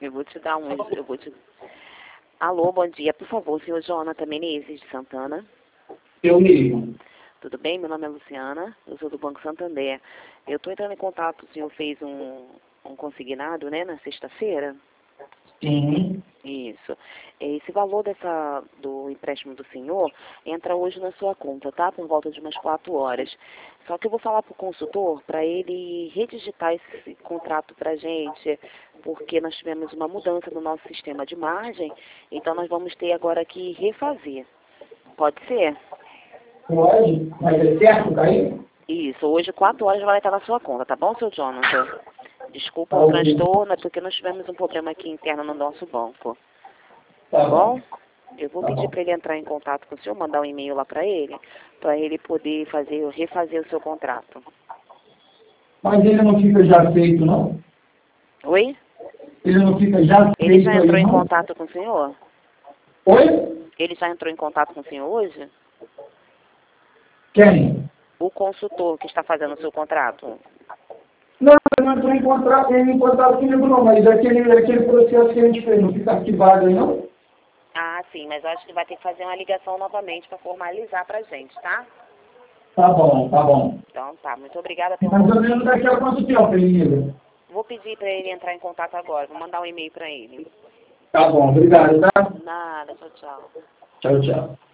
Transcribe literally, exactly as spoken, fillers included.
Eu vou te dar um... Eu vou te... Alô, bom dia. Por favor, senhor Jonathan Menezes de Santana. Eu mesmo. Tudo bem? Meu nome é Luciana. Eu sou do Banco Santander. Eu estou entrando em contato. O senhor fez um, um consignado, né, na sexta-feira? Sim. Isso. Esse valor dessa, do empréstimo do senhor entra hoje na sua conta, tá? Por volta de umas quatro horas. Só que eu vou falar para o consultor para ele redigitar esse contrato para a gente, porque nós tivemos uma mudança no nosso sistema de margem, então nós vamos ter agora que refazer. Pode ser? Pode? Mas é certo, Caí? Isso. Hoje, quatro horas, vai estar na sua conta, tá bom, seu Jonathan? Desculpa Tá o ok. transtorno, é porque nós tivemos um problema aqui interno no nosso banco. Tá Tá bom? bom. Eu vou Tá pedir bom. para ele entrar em contato com o senhor, mandar um e-mail lá para ele, para ele poder fazer, refazer o seu contrato. Mas ele não fica já feito, não? Oi? Ele não fica já Ele feito já aí, entrou em não? contato com o senhor? Oi? Ele já entrou em contato com o senhor hoje? Quem? O consultor que está fazendo o seu contrato? Não, ele não entrou em contato, ele não entrou em contato comigo, não. Mas aquele, aquele processo que a gente fez não fica arquivado aí, não? Ah, sim, mas eu acho que vai ter que fazer uma ligação novamente para formalizar para a gente, tá? Tá bom, tá bom. Então tá, muito obrigada. Tenha um Mais bom ou menos dia. daqui a quanto tempo ele liga? Vou pedir para ele entrar em contato agora, vou mandar um e-mail para ele. Tá bom, obrigado, tá? Nada, tchau, tchau. Tchau, tchau.